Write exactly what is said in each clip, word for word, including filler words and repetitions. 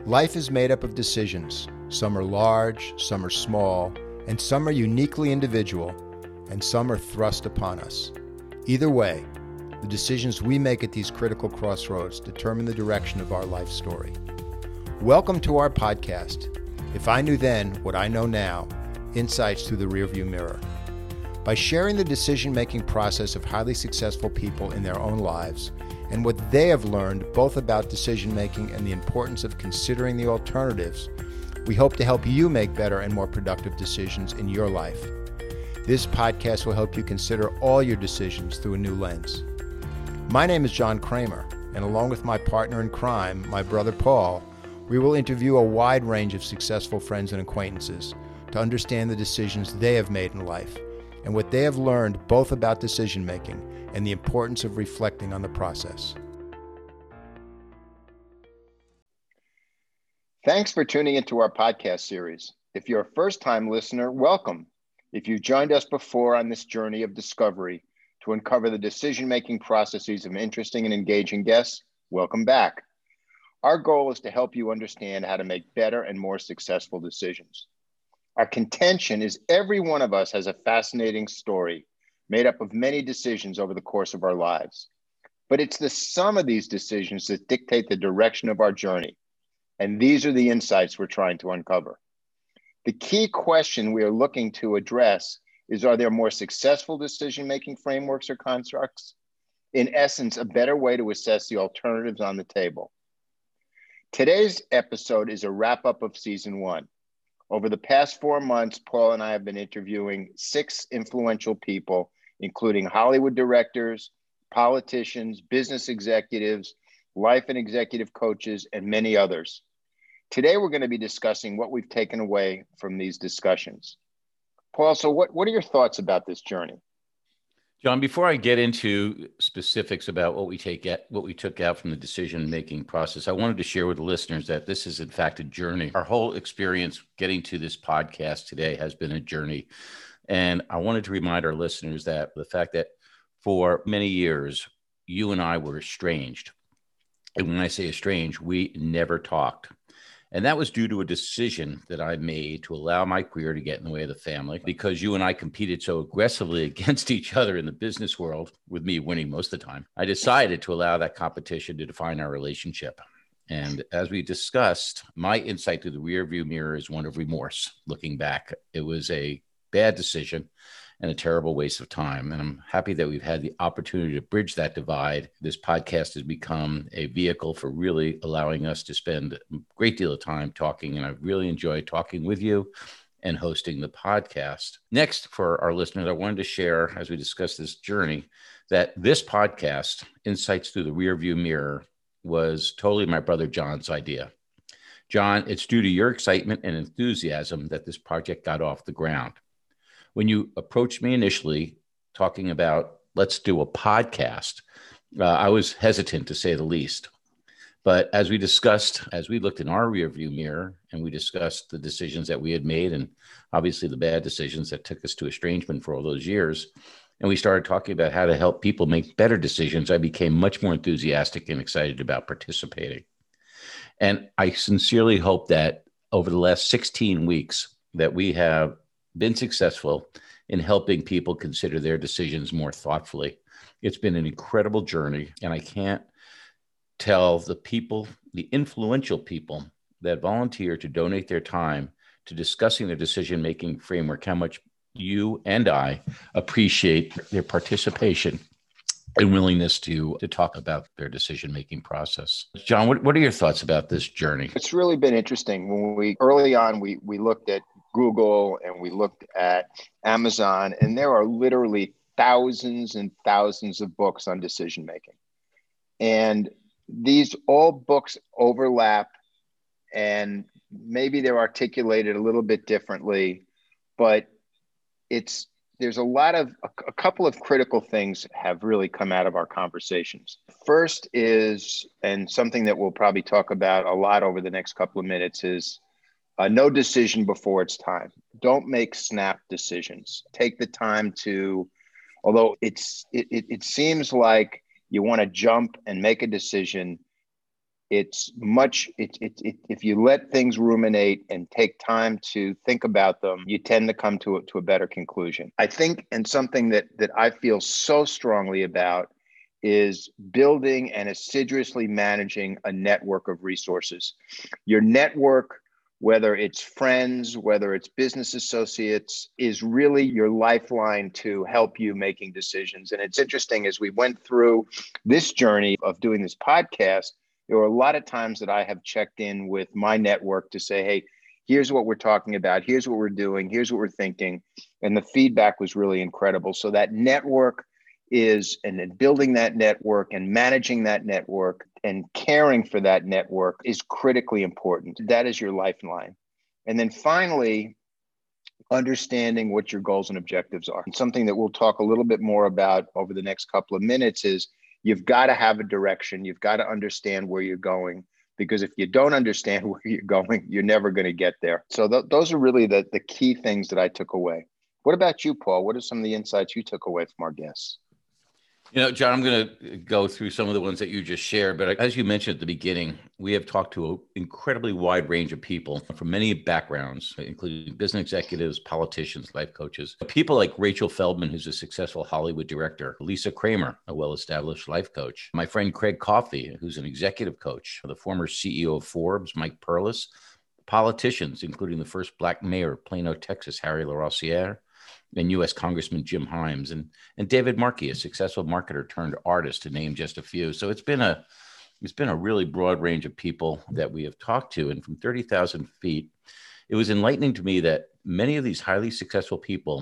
Life is made up of decisions. Some are large, some are small, and some are uniquely individual, and some are thrust upon us. Either way, the decisions we make at these critical crossroads determine the direction of our life story. Welcome to our podcast, If I Knew Then What I Know Now, Insights Through the Rearview Mirror. By sharing the decision-making process of highly successful people in their own lives and what they have learned both about decision-making and the importance of considering the alternatives, we hope to help you make better and more productive decisions in your life. This podcast will help you consider all your decisions through a new lens. My name is John Kramer, and along with my partner in crime, my brother Paul, we will interview a wide range of successful friends and acquaintances to understand the decisions they have made in life and what they have learned both about decision-making and the importance of reflecting on the process. Thanks for tuning into our podcast series. If you're a first-time listener, welcome. If you've joined us before on this journey of discovery to uncover the decision-making processes of interesting and engaging guests, welcome back. Our goal is to help you understand how to make better and more successful decisions. Our contention is every one of us has a fascinating story made up of many decisions over the course of our lives. But it's the sum of these decisions that dictate the direction of our journey. And these are the insights we're trying to uncover. The key question we are looking to address is, are there more successful decision-making frameworks or constructs? In essence, a better way to assess the alternatives on the table. Today's episode is a wrap-up of season one. Over the past four months, Paul and I have been interviewing six influential people, including Hollywood directors, politicians, business executives, life and executive coaches, and many others. Today, we're going to be discussing what we've taken away from these discussions. Paul, so what, what are your thoughts about this journey? John, before I get into specifics about what we take at, what we took out from the decision-making process, I wanted to share with the listeners that this is in fact a journey. Our whole experience getting to this podcast today has been a journey. And I wanted to remind our listeners that the fact that for many years, you and I were estranged. And when I say estranged, we never talked. And that was due to a decision that I made to allow my career to get in the way of the family, because you and I competed so aggressively against each other in the business world, with me winning most of the time. I decided to allow that competition to define our relationship. And as we discussed, my insight to the rearview mirror is one of remorse. Looking back, it was a bad decision and a terrible waste of time. And I'm happy that we've had the opportunity to bridge that divide. This podcast has become a vehicle for really allowing us to spend a great deal of time talking. And I've really enjoyed talking with you and hosting the podcast. Next, for our listeners, I wanted to share, as we discuss this journey, that this podcast, Insights Through the Rearview Mirror, was totally my brother John's idea. John, it's due to your excitement and enthusiasm that this project got off the ground. When you approached me initially talking about, let's do a podcast, uh, I was hesitant to say the least. But as we discussed, as we looked in our rearview mirror and we discussed the decisions that we had made and obviously the bad decisions that took us to estrangement for all those years, and we started talking about how to help people make better decisions, I became much more enthusiastic and excited about participating. And I sincerely hope that over the last sixteen weeks that we have been successful in helping people consider their decisions more thoughtfully. It's been an incredible journey, and I can't tell the people, the influential people that volunteer to donate their time to discussing their decision-making framework, how much you and I appreciate their participation and willingness to, to talk about their decision-making process. John, what, what are your thoughts about this journey? It's really been interesting. When we early on, we we looked at Google and we looked at Amazon, and there are literally thousands and thousands of books on decision making. And these all books overlap, and maybe they're articulated a little bit differently, but it's there's a lot of a, a couple of critical things have really come out of our conversations. First is, and something that we'll probably talk about a lot over the next couple of minutes, is Uh, no decision before it's time. Don't make snap decisions. Take the time to, although it's it, it, it seems like you want to jump and make a decision, It's much, it, it, it, if you let things ruminate and take time to think about them, you tend to come to a, to a better conclusion. I think, and something that, that I feel so strongly about is building and assiduously managing a network of resources. Your network, whether it's friends, whether it's business associates, is really your lifeline to help you making decisions. And it's interesting, as we went through this journey of doing this podcast, there were a lot of times that I have checked in with my network to say, hey, here's what we're talking about. Here's what we're doing. Here's what we're thinking. And the feedback was really incredible. So that network is, and then building that network and managing that network and caring for that network is critically important. That is your lifeline. And then finally, understanding what your goals and objectives are. And something that we'll talk a little bit more about over the next couple of minutes is you've got to have a direction. You've got to understand where you're going, because if you don't understand where you're going, you're never going to get there. So th- those are really the, the key things that I took away. What about you, Paul? What are some of the insights you took away from our guests? You know, John, I'm going to go through some of the ones that you just shared, but as you mentioned at the beginning, we have talked to an incredibly wide range of people from many backgrounds, including business executives, politicians, life coaches, people like Rachel Feldman, who's a successful Hollywood director, Lisa Kramer, a well-established life coach, my friend Craig Coffey, who's an executive coach, the former C E O of Forbes, Mike Perlis, politicians, including the first Black mayor of Plano, Texas, Harry LaRosiere, and U S Congressman Jim Himes, and and David Markey, a successful marketer turned artist, to name just a few. So it's been a it's been a really broad range of people that we have talked to. And from thirty thousand feet, it was enlightening to me that many of these highly successful people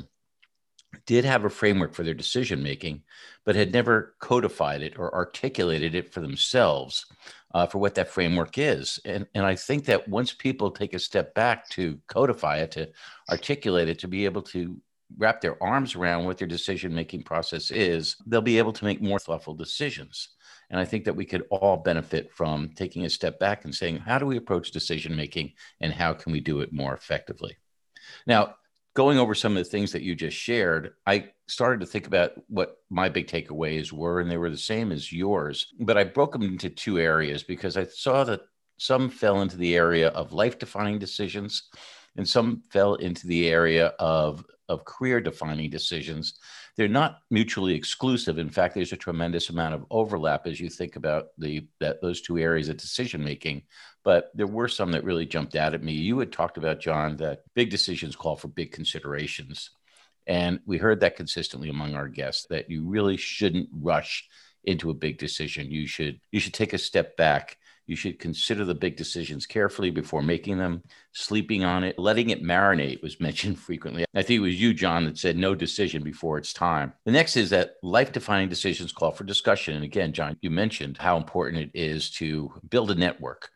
did have a framework for their decision making, but had never codified it or articulated it for themselves uh, for what that framework is. And, and I think that once people take a step back to codify it, to articulate it, to be able to wrap their arms around what their decision-making process is, they'll be able to make more thoughtful decisions. And I think that we could all benefit from taking a step back and saying, how do we approach decision-making and how can we do it more effectively? Now, going over some of the things that you just shared, I started to think about what my big takeaways were, and they were the same as yours, but I broke them into two areas because I saw that some fell into the area of life-defining decisions and some fell into the area of of career-defining decisions. They're not mutually exclusive. In fact, there's a tremendous amount of overlap as you think about the that those two areas of decision-making. But there were some that really jumped out at me. You had talked about, John, that big decisions call for big considerations. And we heard that consistently among our guests, that you really shouldn't rush into a big decision. You should you should take a step back. You should consider the big decisions carefully before making them, sleeping on it, letting it marinate was mentioned frequently. I think it was you, John, that said no decision before it's time. The next is that life-defining decisions call for discussion. And again, John, you mentioned how important it is to build a network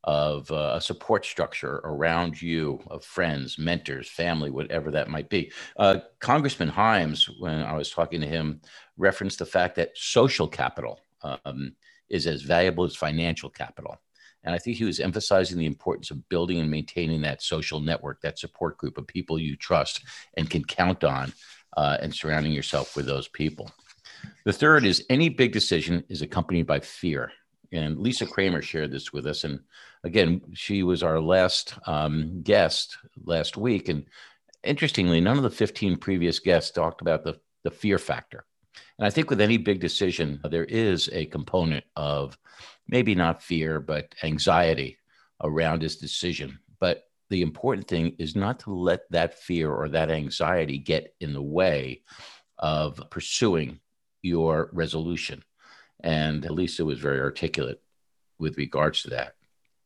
of uh, a support structure around you, of friends, mentors, family, whatever that might be. Uh, Congressman Himes, when I was talking to him, referenced the fact that social capital um, is as valuable as financial capital. And I think he was emphasizing the importance of building and maintaining that social network, that support group of people you trust and can count on, uh, and surrounding yourself with those people. The third is any big decision is accompanied by fear. And Lisa Kramer shared this with us. And again, she was our last um, guest last week. And interestingly, none of the fifteen previous guests talked about the, the fear factor. And I think with any big decision, there is a component of maybe not fear, but anxiety around his decision. But the important thing is not to let that fear or that anxiety get in the way of pursuing your resolution. And Lisa was very articulate with regards to that.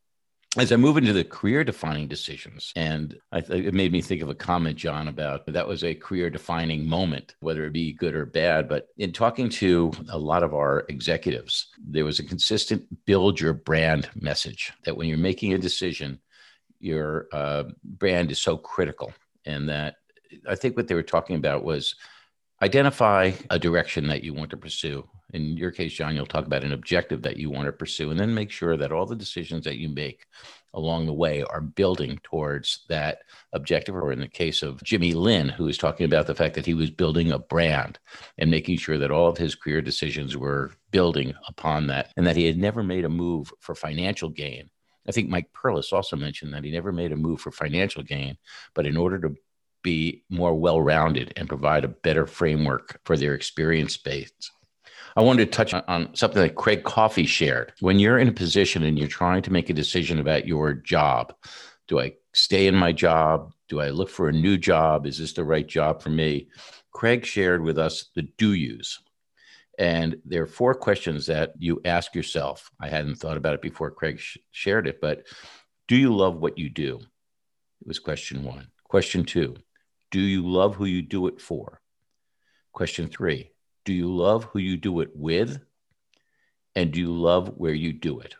As I move into the career-defining decisions, and I th- it made me think of a comment, John, about that was a career-defining moment, whether it be good or bad. But in talking to a lot of our executives, there was a consistent build your brand message that when you're making a decision, your uh, brand is so critical. And that I think what they were talking about was, identify a direction that you want to pursue. In your case, John, you'll talk about an objective that you want to pursue, and then make sure that all the decisions that you make along the way are building towards that objective. Or in the case of Jimmy Lin, who was talking about the fact that he was building a brand and making sure that all of his career decisions were building upon that, and that he had never made a move for financial gain. I think Mike Perlis also mentioned that he never made a move for financial gain, but in order to be more well-rounded and provide a better framework for their experience base. I wanted to touch on something that Craig Coffey shared. When you're in a position and you're trying to make a decision about your job, do I stay in my job? Do I look for a new job? Is this the right job for me? Craig shared with us the do yous. And there are four questions that you ask yourself. I hadn't thought about it before Craig sh- shared it, but do you love what you do? It was question one. Question two, do you love who you do it for? Question three, do you love who you do it with? And do you love where you do it?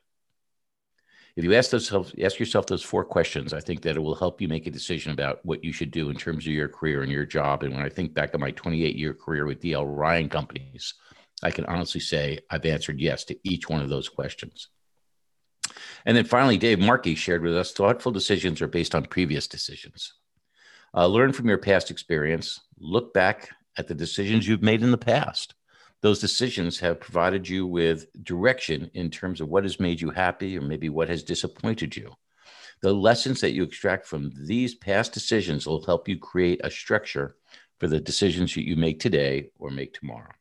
If you ask, those, ask yourself those four questions, I think that it will help you make a decision about what you should do in terms of your career and your job. And when I think back on my twenty-eight year career with D L Ryan Companies, I can honestly say I've answered yes to each one of those questions. And then finally, Dave Markey shared with us, thoughtful decisions are based on previous decisions. Uh, learn from your past experience. Look back at the decisions you've made in the past. Those decisions have provided you with direction in terms of what has made you happy or maybe what has disappointed you. The lessons that you extract from these past decisions will help you create a structure for the decisions that you make today or make tomorrow.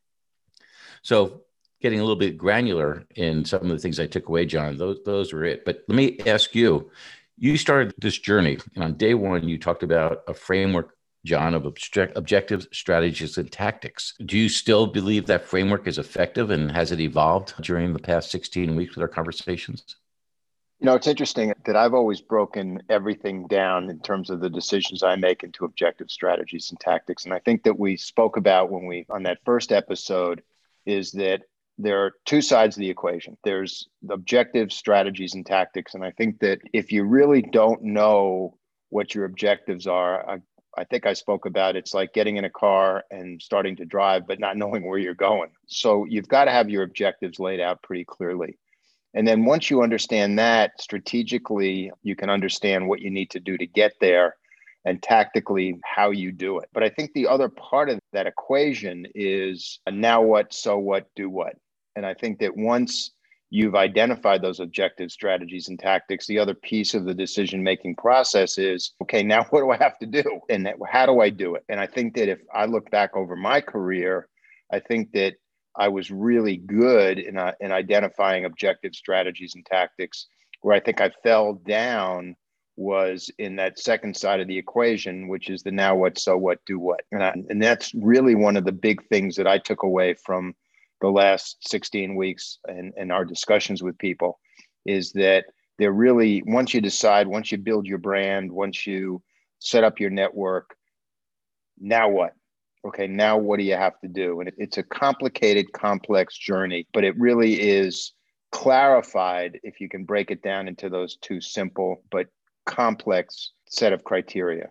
So getting a little bit granular in some of the things I took away, John, those, those were it. But let me ask you, you started this journey, and on day one, you talked about a framework, John, of object, objectives, strategies, and tactics. Do you still believe that framework is effective, and has it evolved during the past sixteen weeks with our conversations? You know, it's interesting that I've always broken everything down in terms of the decisions I make into objective strategies and tactics. And I think that we spoke about when we, on that first episode, is that there are two sides of the equation. There's the objective strategies and tactics. And I think that if you really don't know what your objectives are, I, I think I spoke about it's like getting in a car and starting to drive, but not knowing where you're going. So you've got to have your objectives laid out pretty clearly. And then once you understand that strategically, you can understand what you need to do to get there, and tactically how you do it. But I think the other part of that equation is now what, so what, do what. And I think that once you've identified those objective strategies and tactics, the other piece of the decision-making process is, okay, now what do I have to do? And how do I do it? And I think that if I look back over my career, I think that I was really good in, uh, in identifying objective strategies and tactics. Where I think I fell down was in that second side of the equation, which is the now what, so what, do what. And, I, and that's really one of the big things that I took away from the last sixteen weeks and, and our discussions with people, is that they're really, once you decide, once you build your brand, once you set up your network, now what? Okay, now what do you have to do? And it, it's a complicated, complex journey, but it really is clarified if you can break it down into those two simple but complex set of criteria.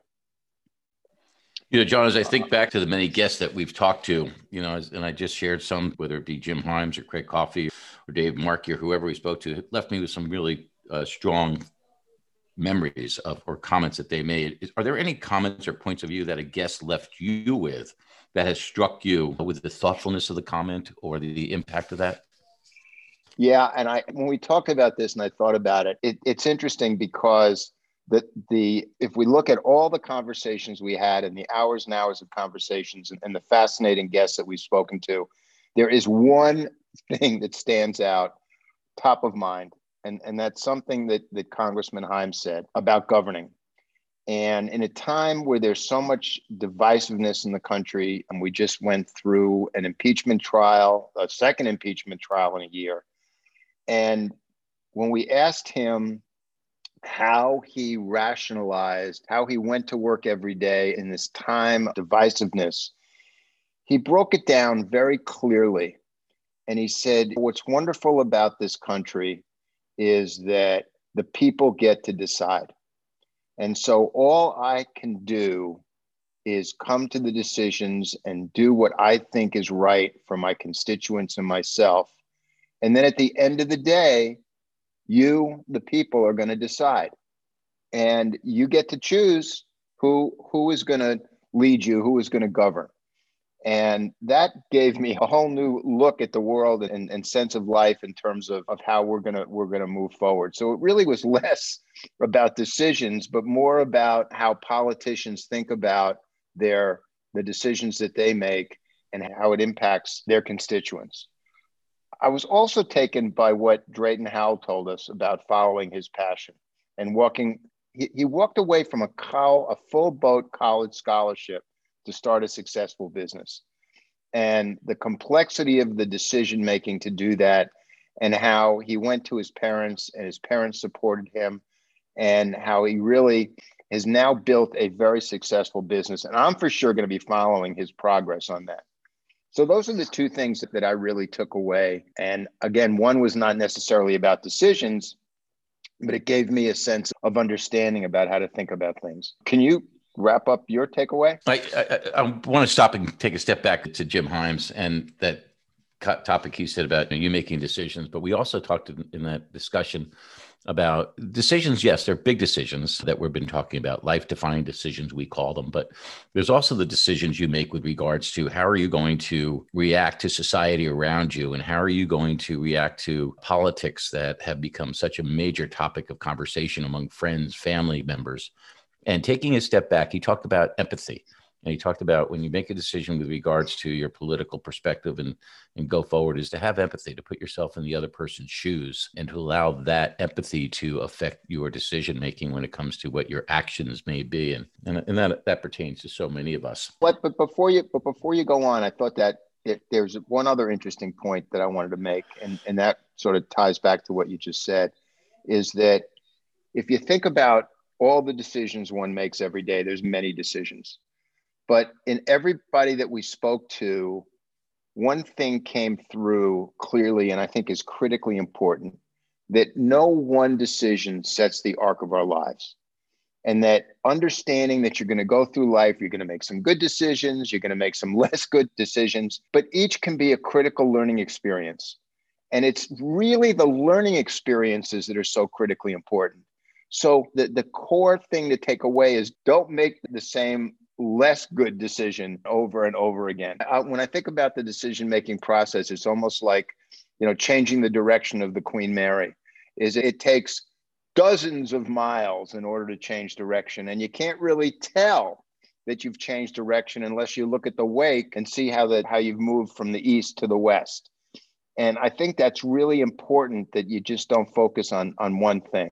You know, John, as I think back to the many guests that we've talked to, you know, and I just shared some, whether it be Jim Himes or Craig Coffey or Dave Markey or whoever we spoke to, it left me with some really uh, strong memories of or comments that they made. Are there any comments or points of view that a guest left you with that has struck you with the thoughtfulness of the comment or the, the impact of that? Yeah, and I when we talk about this and I thought about it, it it's interesting because the the if we look at all the conversations we had and the hours and hours of conversations and, and the fascinating guests that we've spoken to, there is one thing that stands out top of mind. And, and that's something that, that Congressman Himes said about governing. And in a time where there's so much divisiveness in the country, and we just went through an impeachment trial, a second impeachment trial in a year. And when we asked him how he rationalized, how he went to work every day in this time of divisiveness, he broke it down very clearly. And he said, what's wonderful about this country is that the people get to decide. And so all I can do is come to the decisions and do what I think is right for my constituents and myself. And then at the end of the day, you, the people, are going to decide. And you get to choose who, who is going to lead you, who is going to govern. And that gave me a whole new look at the world and, and sense of life in terms of, of how we're gonna we're gonna move forward. So it really was less about decisions, but more about how politicians think about their the decisions that they make and how it impacts their constituents. I was also taken by what Drayton Howell told us about following his passion and walking. He, he walked away from a col- a full boat college scholarship to start a successful business, and the complexity of the decision making to do that, and how he went to his parents and his parents supported him, and how he really has now built a very successful business. And I'm for sure going to be following his progress on that. So those are the two things that, that I really took away. And again, one was not necessarily about decisions, but it gave me a sense of understanding about how to think about things. Can you wrap up your takeaway? I, I, I want to stop and take a step back to Jim Himes and that topic he said about you, know, you making decisions. But we also talked in, in that discussion about decisions. Yes, they're big decisions that we've been talking about, life-defining decisions, we call them. But there's also the decisions you make with regards to how are you going to react to society around you, and how are you going to react to politics that have become such a major topic of conversation among friends, family members. And taking a step back, he talked about empathy. And he talked about when you make a decision with regards to your political perspective and, and go forward is to have empathy, to put yourself in the other person's shoes and to allow that empathy to affect your decision-making when it comes to what your actions may be. And, and, and that, that pertains to so many of us. But, but before you, but before you go on, I thought that it, there's one other interesting point that I wanted to make, and, and that sort of ties back to what you just said, is that if you think about all the decisions one makes every day, there's many decisions. But in everybody that we spoke to, one thing came through clearly, and I think is critically important, that no one decision sets the arc of our lives. And that understanding that you're going to go through life, you're going to make some good decisions, you're going to make some less good decisions, but each can be a critical learning experience. And it's really the learning experiences that are so critically important. So the, the core thing to take away is don't make the same less good decision over and over again. I, when I think about the decision-making process, it's almost like, you know, changing the direction of the Queen Mary. Is it takes dozens of miles in order to change direction. And you can't really tell that you've changed direction unless you look at the wake and see how that how you've moved from the east to the west. And I think that's really important, that you just don't focus on, on one thing.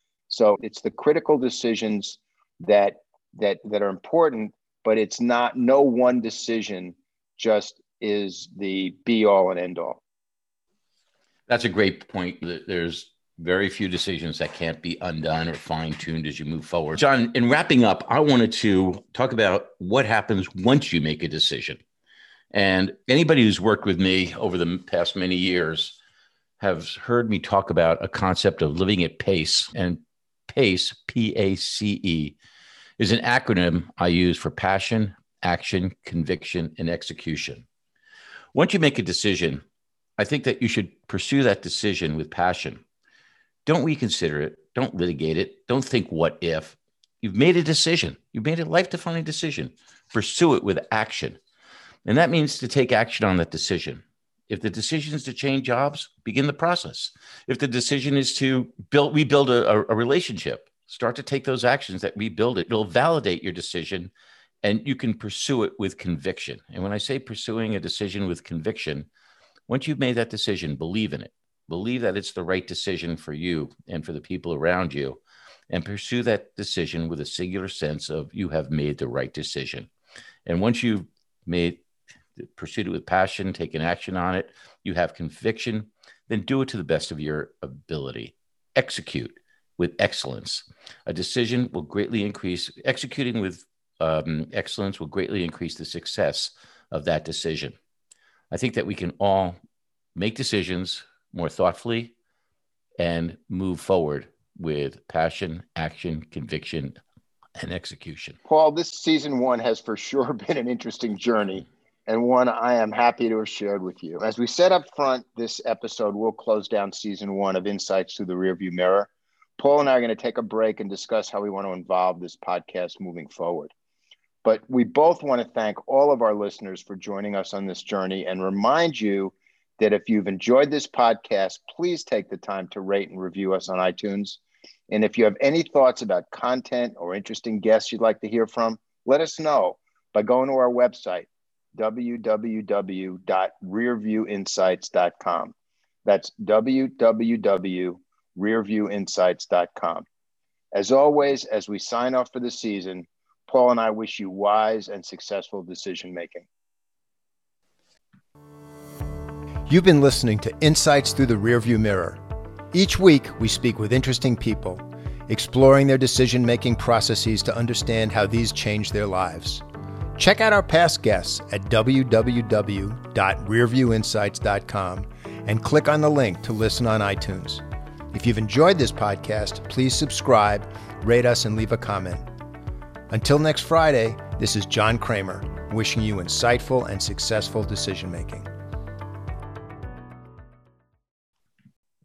So it's the critical decisions that that that are important, but it's not, no one decision just is the be all and end all. That's a great point. There's very few decisions that can't be undone or fine-tuned as you move forward. John, in wrapping up, I wanted to talk about what happens once you make a decision. And anybody who's worked with me over the past many years have heard me talk about a concept of living at pace. And PACE, P A C E, is an acronym I use for passion, action, conviction, and execution. Once you make a decision, I think that you should pursue that decision with passion. Don't reconsider it. Don't litigate it. Don't think what if. You've made a decision. You've made a life-defining decision. Pursue it with action. And that means to take action on that decision. If the decision is to change jobs, begin the process. If the decision is to build, rebuild a, a relationship, start to take those actions that rebuild it. It'll validate your decision, and you can pursue it with conviction. And when I say pursuing a decision with conviction, once you've made that decision, believe in it. Believe that it's the right decision for you and for the people around you, and pursue that decision with a singular sense of you have made the right decision. And once you've made pursued it with passion, taken action on it, you have conviction, then do it to the best of your ability. Execute with excellence. A decision will greatly increase, executing with um, excellence will greatly increase the success of that decision. I think that we can all make decisions more thoughtfully and move forward with passion, action, conviction, and execution. Paul, this season one has for sure been an interesting journey, and one I am happy to have shared with you. As we said up front, this episode will close down season one of Insights Through the Rearview Mirror. Paul and I are going to take a break and discuss how we want to involve this podcast moving forward. But we both want to thank all of our listeners for joining us on this journey and remind you that if you've enjoyed this podcast, please take the time to rate and review us on iTunes. And if you have any thoughts about content or interesting guests you'd like to hear from, let us know by going to our website, w w w dot rearview insights dot com. That's w w w dot rearview insights dot com. As always, as we sign off for the season, Paul and I wish you wise and successful decision making. You've been listening to Insights Through the Rearview Mirror. Each week, we speak with interesting people, exploring their decision-making processes to understand how these change their lives. Check out our past guests at w w w dot rearview insights dot com and click on the link to listen on iTunes. If you've enjoyed this podcast, please subscribe, rate us, and leave a comment. Until next Friday, this is John Kramer, wishing you insightful and successful decision-making.